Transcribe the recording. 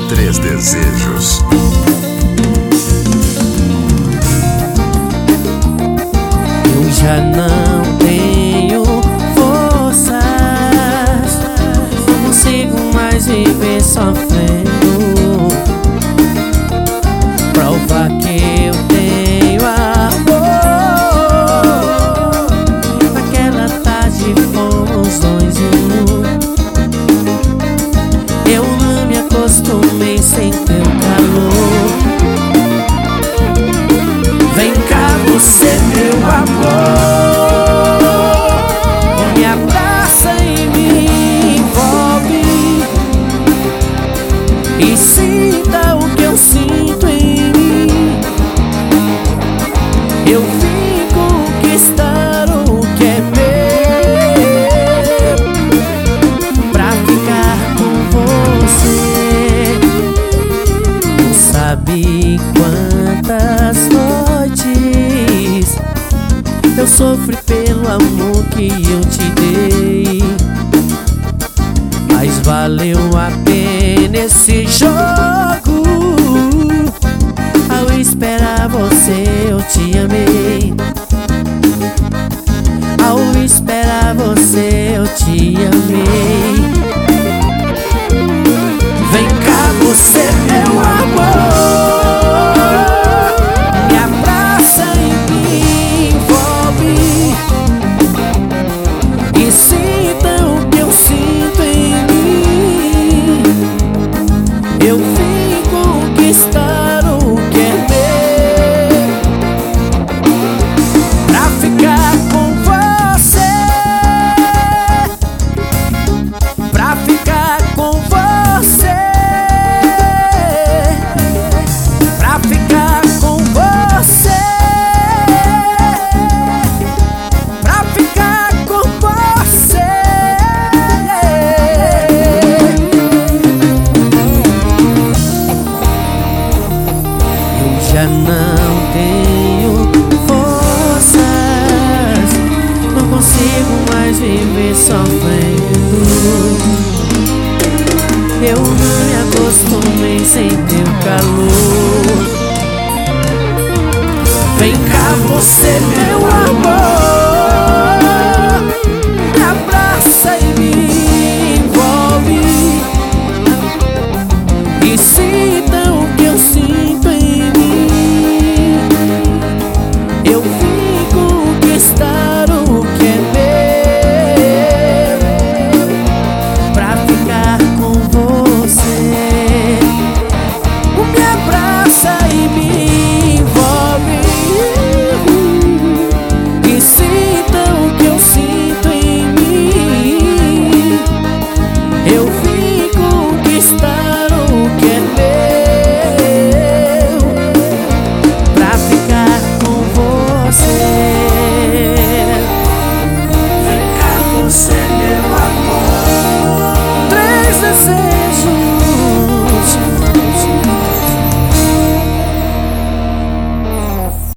Três Desejos. Eu já não tenho forças, não consigo mais viver sofrendo. Prova que eu tenho amor. Naquela tarde fomos dois em um. Eu não me acostumei sem teu calor. Vem cá você, meu amor, me abraça e me envolve, e sinta o que eu sinto em mim. Eu vim conquistar o que é meu, pra ficar com você. Não sabe quantas noites eu sofri pelo amor que eu te dei, mas valeu a pena esse jogo. Ao esperar você eu te amei, ao esperar você eu te amei. Vem cá você, meu amor, me abraça e me envolve, e sinta o que eu sinto em mim. Eu vim conquistar o que é meu, pra ficar com você, pra ficar com você, pra ficar com você, pra ficar com você. Eu já não tenho forças, não consigo mais viver sofrendo. Eu não me acostumei sem teu calor. Vem cá você, meu amor, me abraça e me envolve, e sinta o que eu sinto em mim. Eu vim conquistar o que é meu, pra ficar com você. Me abraça e me envolve, e sinta o que eu sinto em mim. Eu